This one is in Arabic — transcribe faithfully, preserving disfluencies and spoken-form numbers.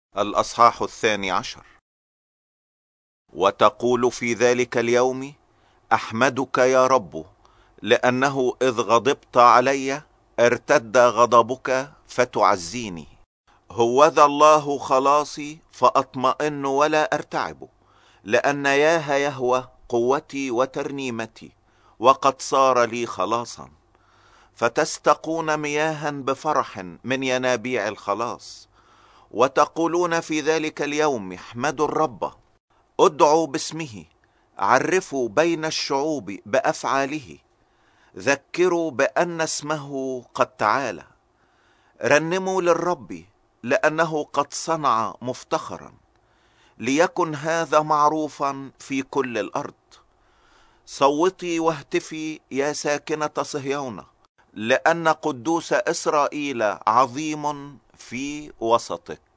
الأصحاح الثاني عشر. وتقول في ذلك اليوم: أحمدك يا رب، لأنه إذ غضبت علي ارتد غضبك فتعزيني. هوذا الله خلاصي فأطمئن ولا أرتعب، لأن ياه يهوى قوتي وترنيمتي، وقد صار لي خلاصا. فتستقون مياها بفرح من ينابيع الخلاص، وتقولون في ذلك اليوم: احمدوا الرب، ادعوا باسمه، عرفوا بين الشعوب بأفعاله، ذكروا بأن اسمه قد تعالى. رنموا للرب لأنه قد صنع مفتخرا، ليكن هذا معروفا في كل الأرض. صوتي واهتفي يا ساكنة صهيون، لأن قدوس إسرائيل عظيم في وسطك.